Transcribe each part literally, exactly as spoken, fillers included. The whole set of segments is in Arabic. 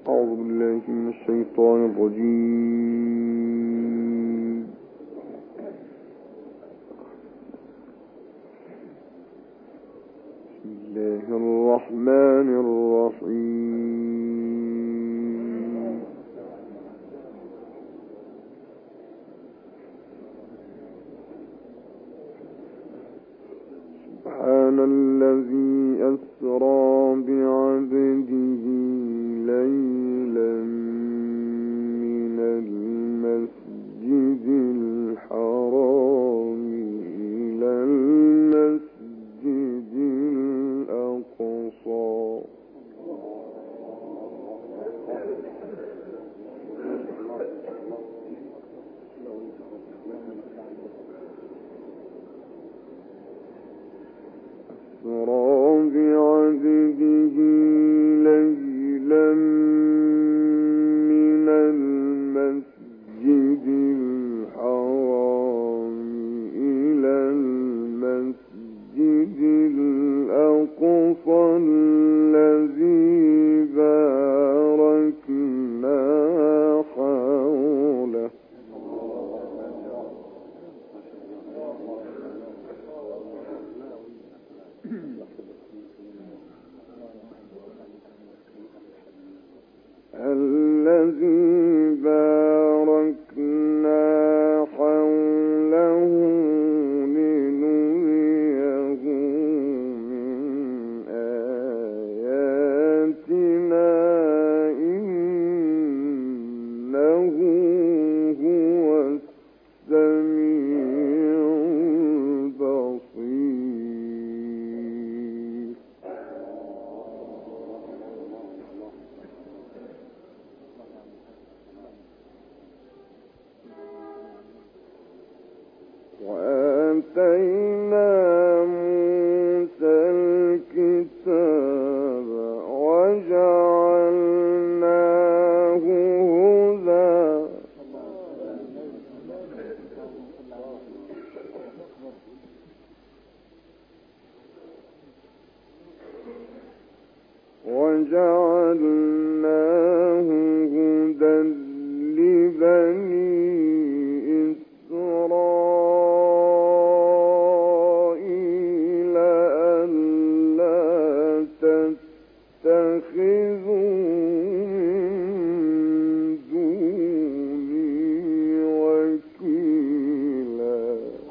أعوذ بالله من الشيطان الرجيم. بسم الله الرحمن الرحيم. سبحان الذي أسرى بعبده ليلا من المسجد الحرام إلى المسجد الأقصى أسرى بعبده ليلا من المسجد الحرام إلى المسجد الأقصى الذي باركنا حوله الذي باركنا حوله لنريه من آياتنا إنه هو السميع البصير. وآتينا موسى الكتاب وجعلناه هدى وجعلناه هدى لبني إسرائيل ألا تتخذوا من دوني وكيلا.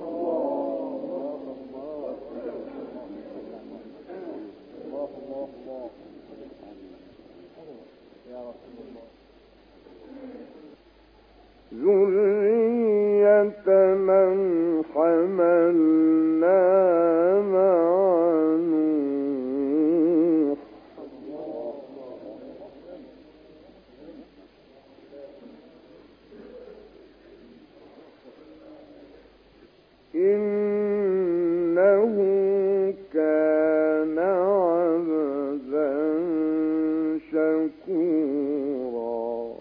ذرية من حملنا مع نوح إنه كان عبدا شكورا.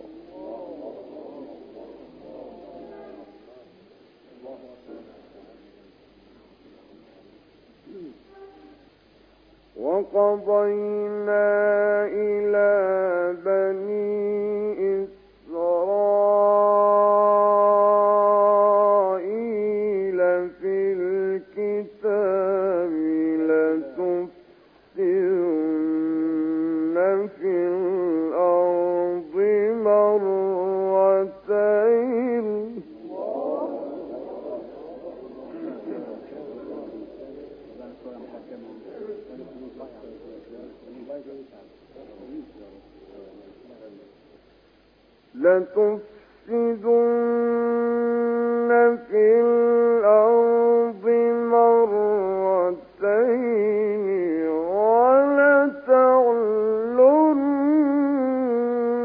وقضينا إلى بني إسرائيل في الكتاب لتفسدن في الأرض مرتين لتفسدن في الأرض مرتين ولتعلن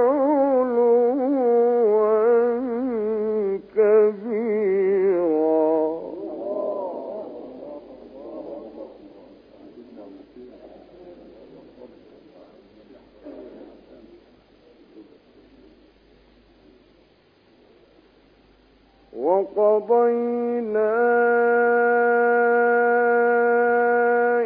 علوا كبيرا. وقضينا إلى بني إسرائيل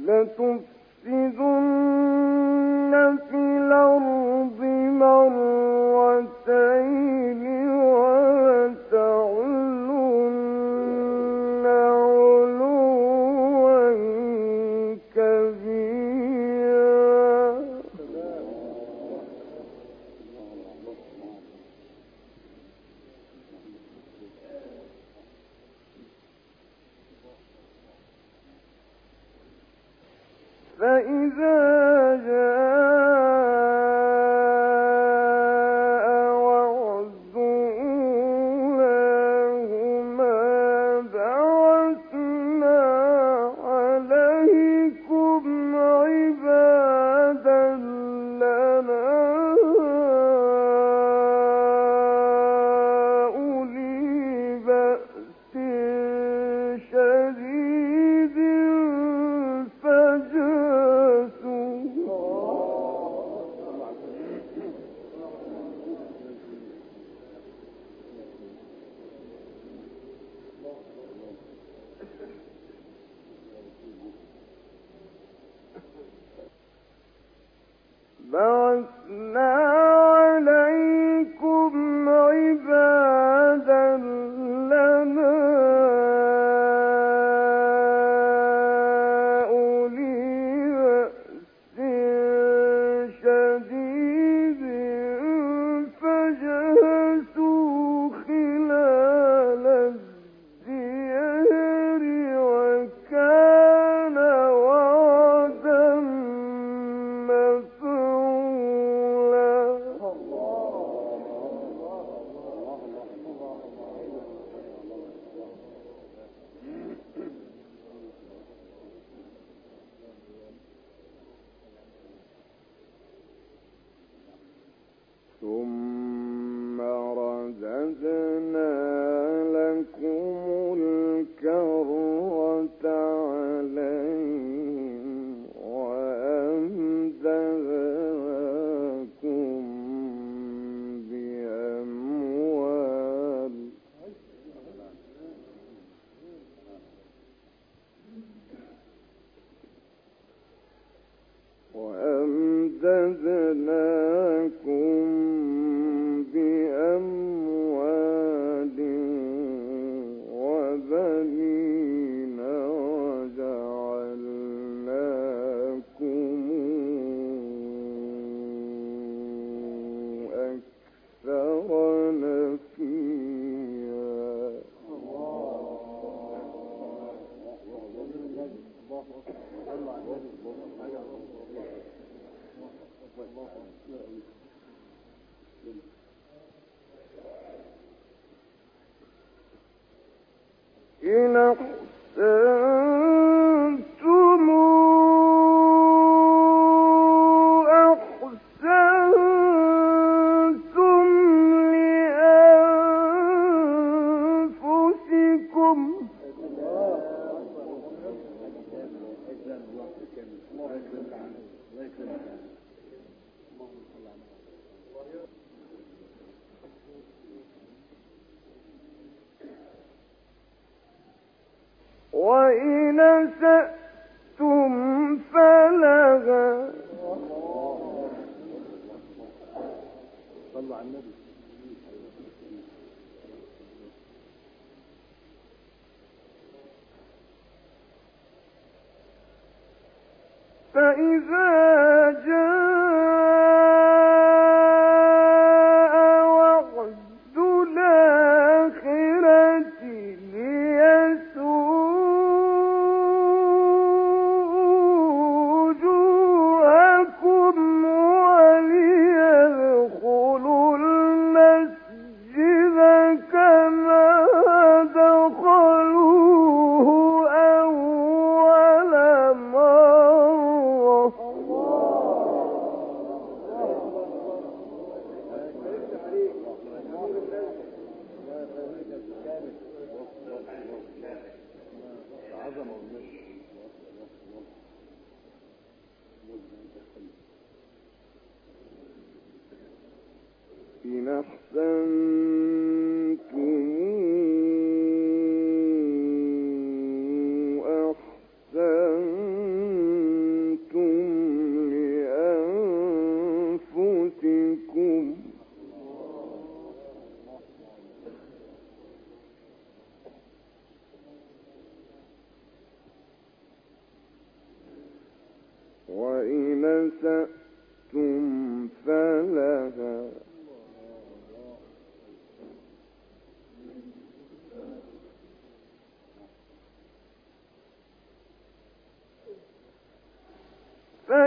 لتفسدن في الأرض مرتين ولتعلن علوا كبيرا. فإذا جاء وعد أولاهما بعثنا عليكم عبادا لنا أولي بأس شديد بعثنا عليكم عبادا لنا أولي بأس شديد فجاسوا خلال الديار وكان وعدا ثم رددنا لكم الكرة عليهم وأمددناكم بأموال وأمددناكم بأموال وبنين وجعلناكم أكثر نفيرا. إن أحسنتم أحسنتم لأنفسكم وإن أسأتم فلها فإذا جاء وعد الآخرة ليسوءوا وجوهكم وليدخلوا المسجد كما دخلوه أول مرة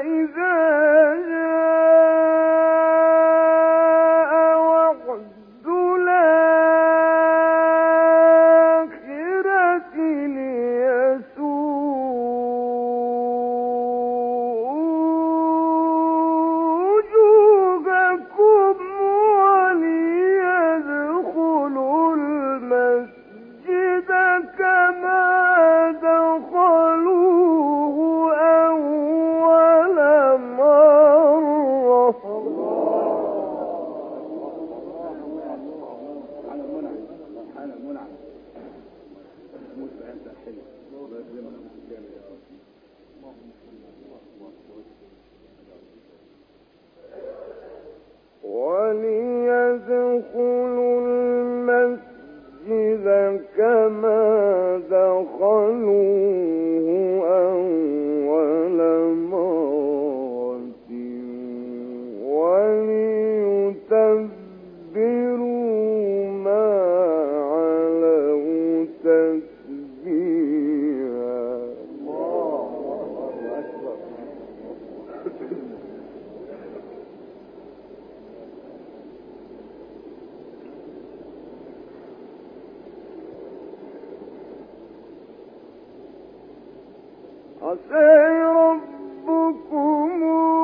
عسى ربكم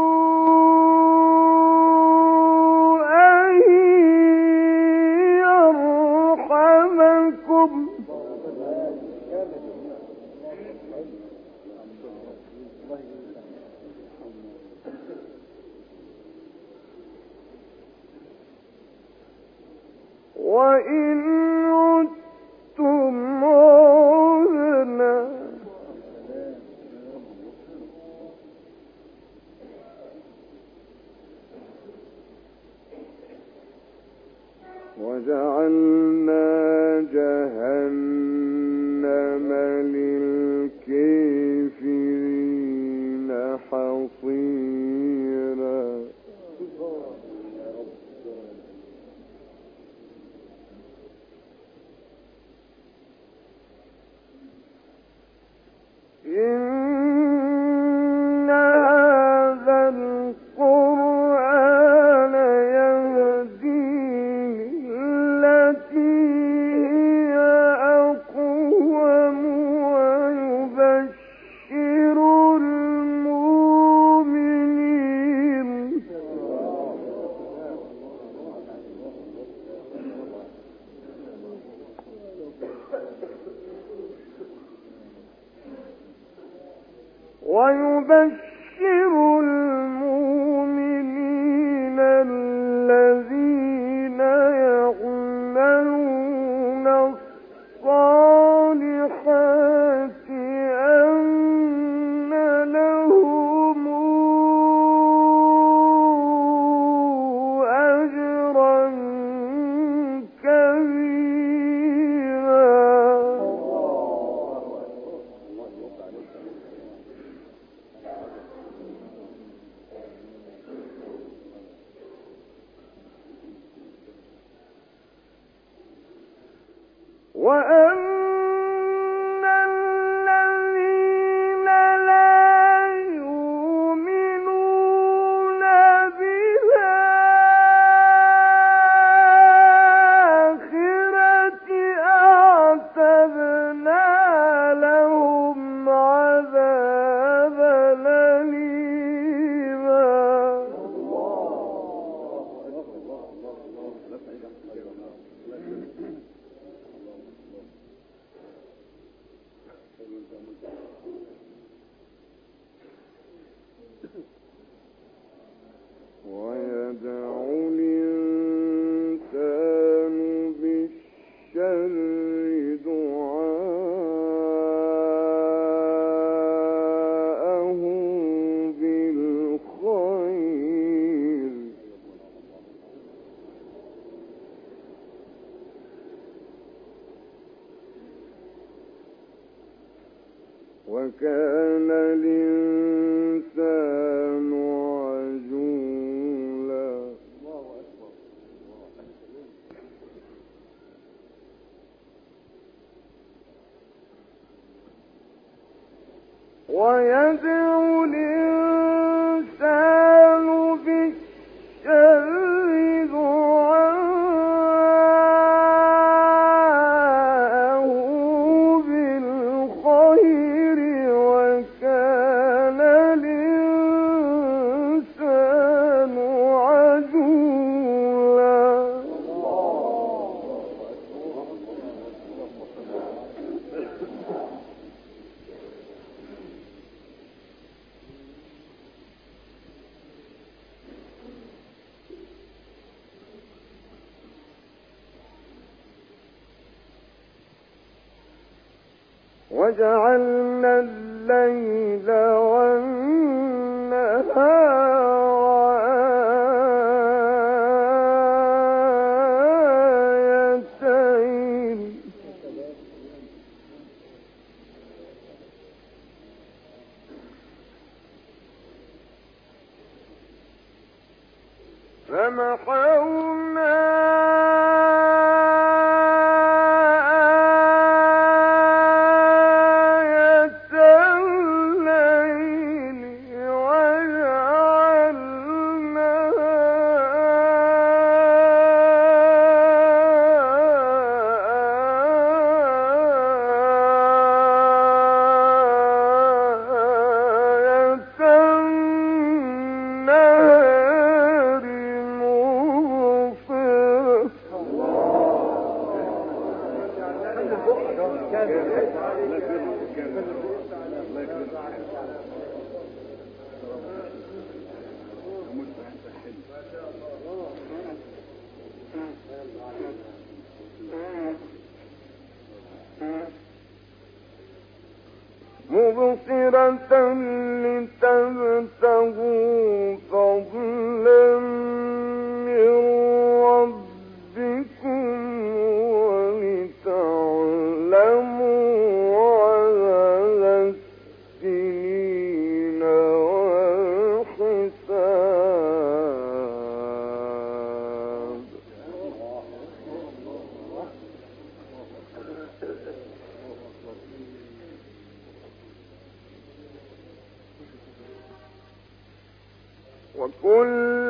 أن يرحمكم وإن عدتم عدنا وجعلنا جهنم للكافرين حصيرا إن هذا القرآن يهدي للتي هي أقوم ويبشر المؤمنين ويبشر المؤمنين الذين يعملون الصالحات أن لهم أجرا كبيرا وأن الذين لا يؤمنون بالآخرة أعتدنا لهم عذابا أليما ويدعو الإنسان بالشر دعاءه بالخير وكان الإنسان عجولا ويدعو الإنسان وجعلنا الليل والنهار آيتين فمحونا مبصرة لتبتغوا فضلا من ربكم ولتعلموا عدد السنين والحساب وكل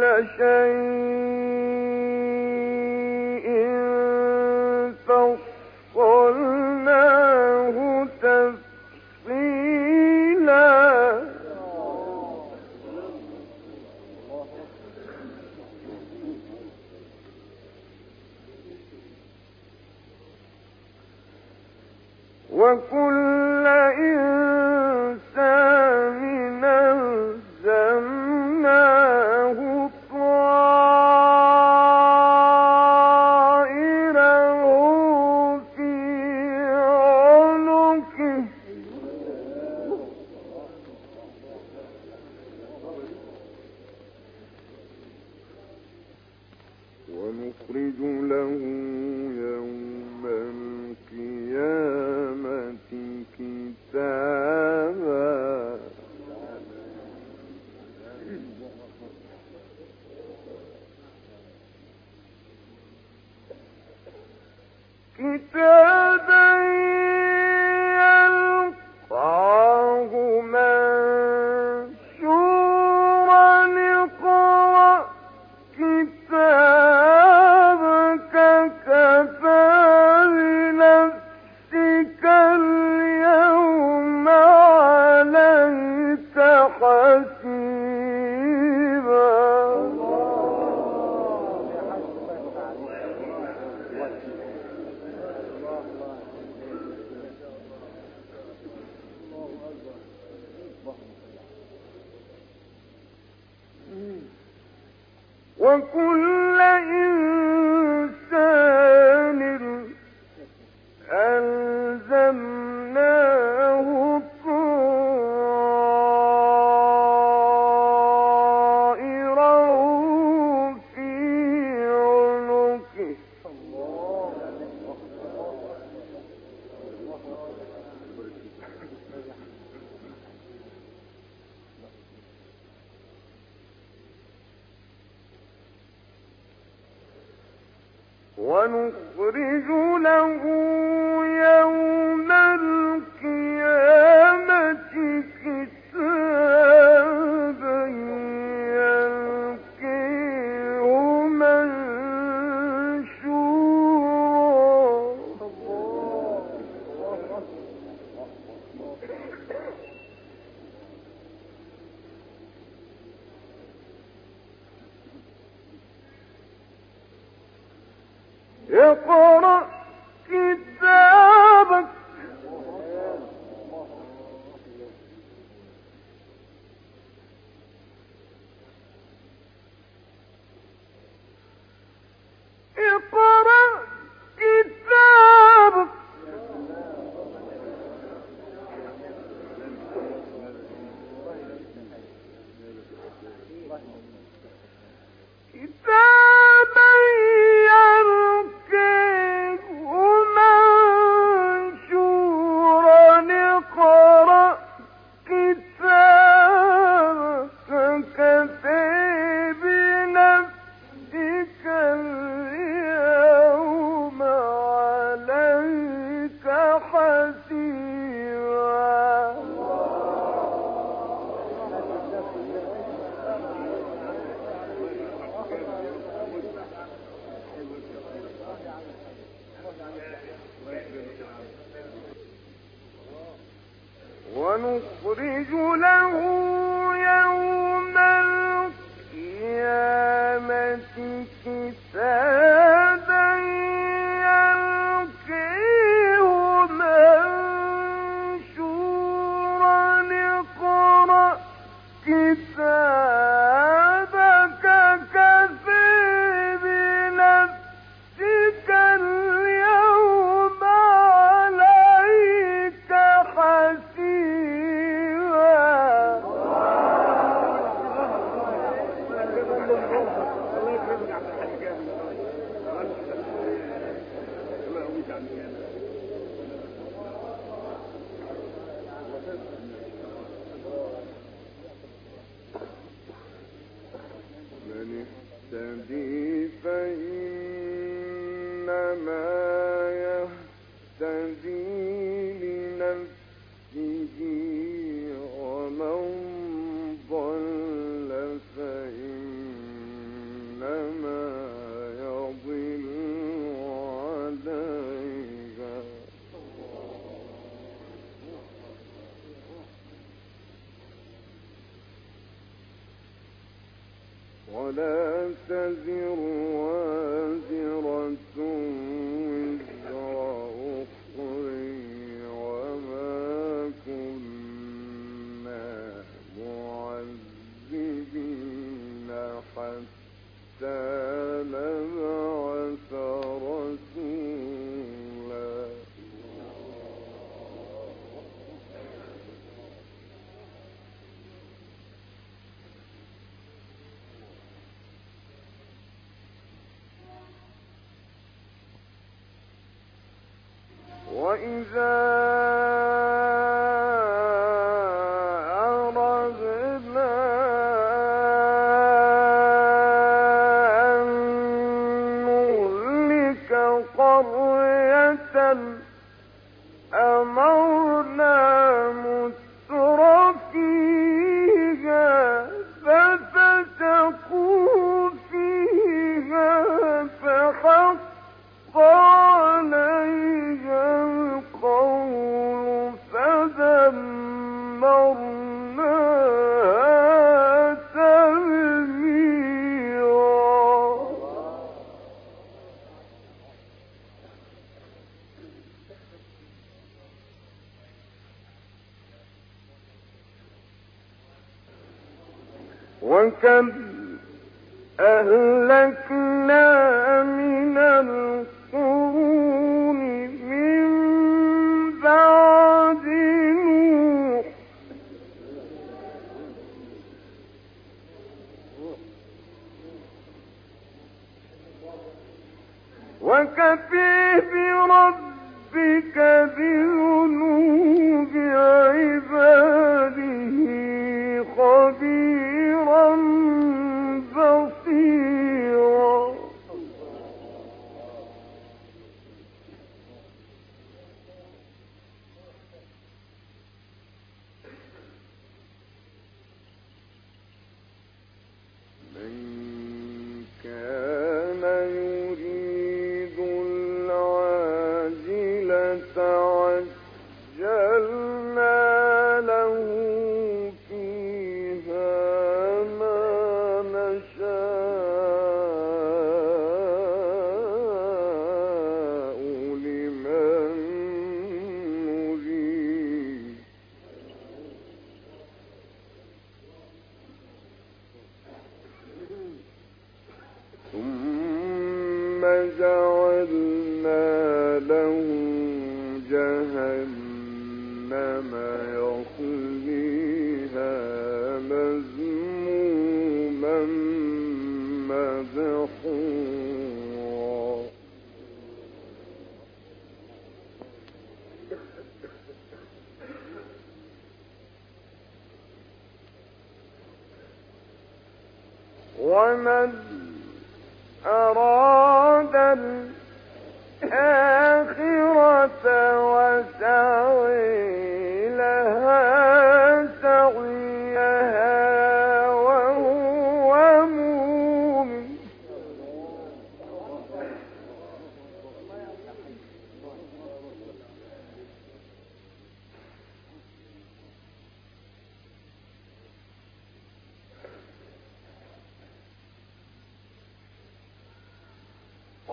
شيء فصلناه تفصيلا وكل إنسان ألزمناه طائره في عنقه ونخرج له يوم القيامة كتابا كتابا يلقاه منشورا اقرأ كتابك كفى بنفسك اليوم عليك حسيبا وكل إنسان ألزمناه طائره في عنقه ونخرج له يوم القيامة كتابا يلقيه منشورا اقرأ كتابك اقرأ كتابك ونخرج له يوم القيامة كتابا يلقيه منشورا اقرأ كتابك كفى بنفسك اليوم عليك من اهتدي فإنما يهتدي لنفسه ومن ضل فإنما يضل عليها ولا تزر وازرة وزر أخرى وما كنا معذبين حتى نبعث رسولا وإذا أردنا أن نهلك قرية أمرنا متر فيها ففسقوا فيها فحق عليها القول فدمرناها تدميرا وكم أهلكنا من القرون من بعد نوح وكفى بربك بذنوب عباده خبيرا بصيرا من كان يريد العاجلة عجلنا له فيها ما نشاء لمن نريد ثم جعلنا له جهنم يصليها مذموما مدحورا ومن أراد الآخرة وسعي لها سعيها وهو مؤمن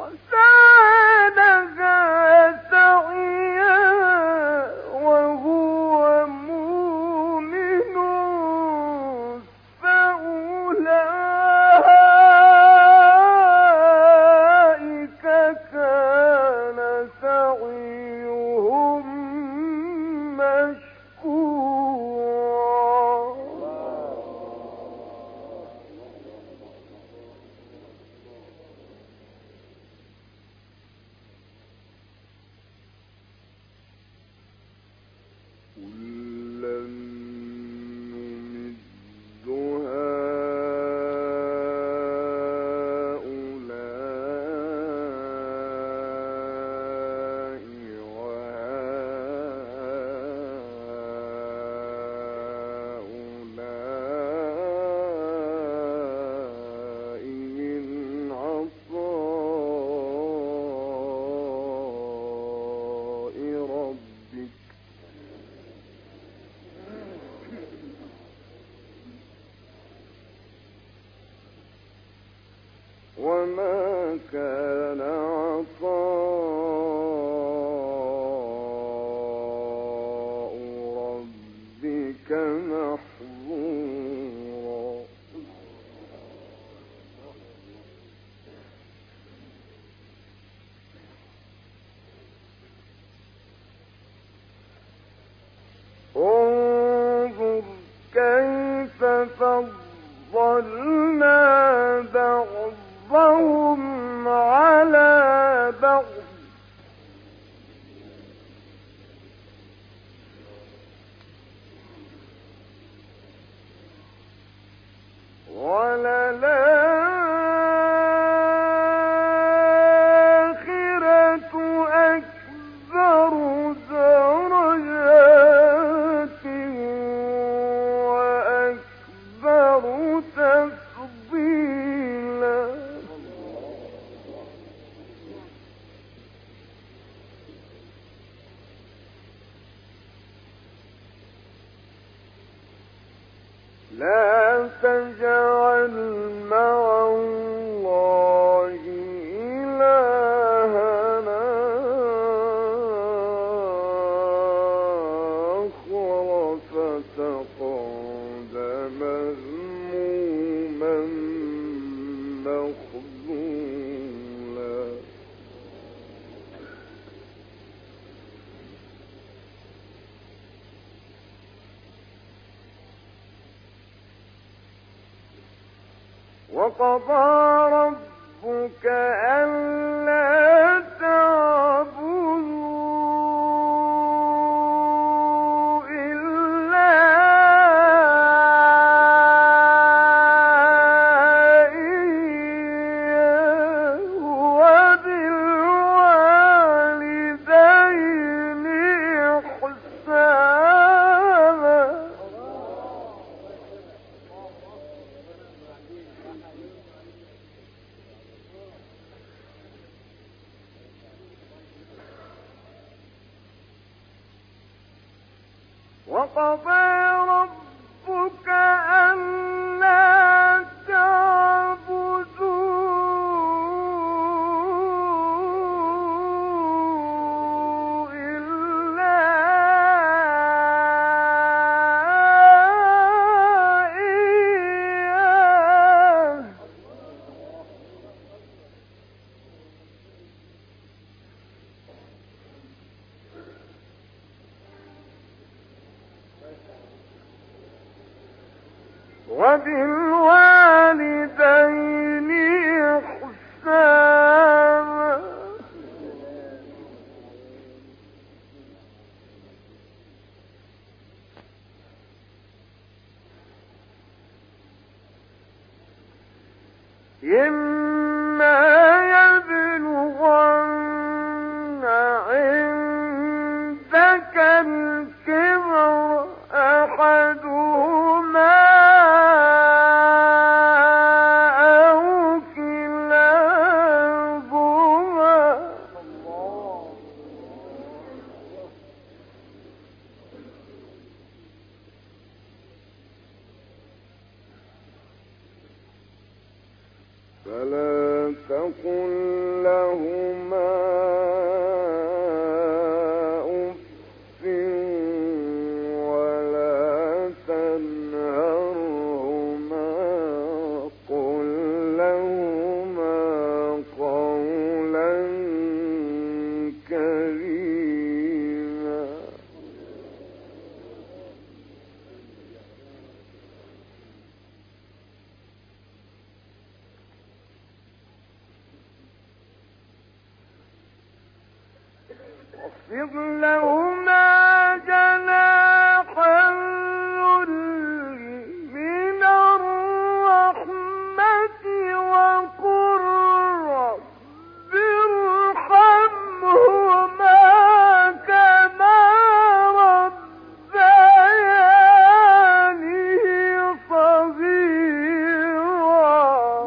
وما كان عطاء ربك محظورا انظر كيف فضلنا بعضهم على بعض وللآخرة أكبر درجات وأكبر تفضيلا لا تجعل مع الله إلهنا آخر فتقعد مذموما مخذولا وقضى ربك ألا تعبدوا إلا إياه وبالوالدين إحسانا وقضى ربك ألا تعبدوا إلا إياه وبالوالدين إحسانا إما يبلغن عندك الكبر أحدهما أو كلاهما فلا تقل لهما أف ولا تنهرهما قل لهما قولا كريما واخفض لهما جناح الذل من الرحمة وقل رب ارحمهما كما ربياني صغيرا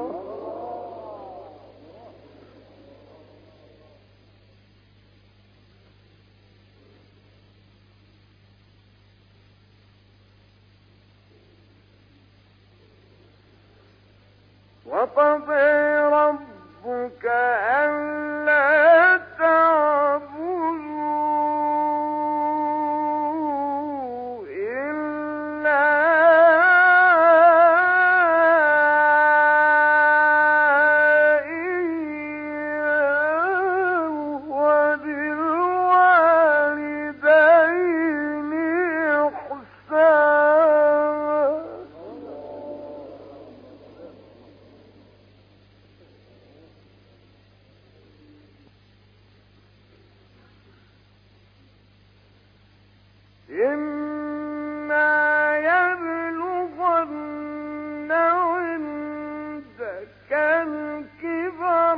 وقضى ربك ألا تعبدوا إلا إياه وبالوالدين إحسانا إما يبلغن عندك الكبر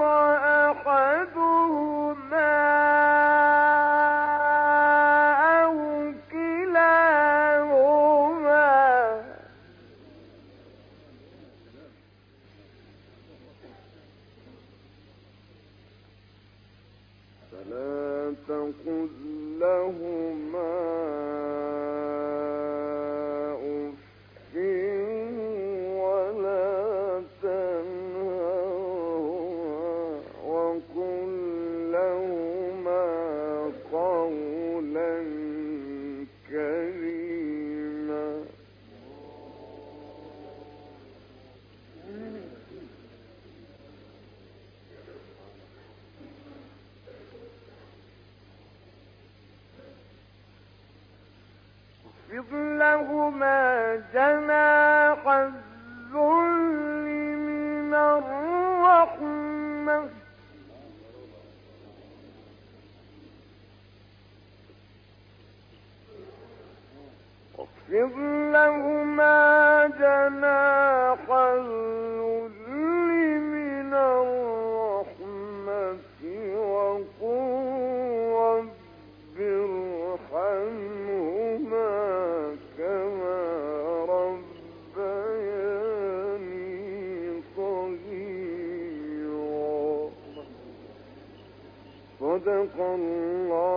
أحدهما أو كلاهما فلا تقل لهما أف ولا تنهرهما وقل لهما قولا كريما واخفض لهما جناح الذل من الرحمة واخفض لهما جناح الذل من الرحمة وقل رب ارحمهما كما ربياني صغيرا صدق الله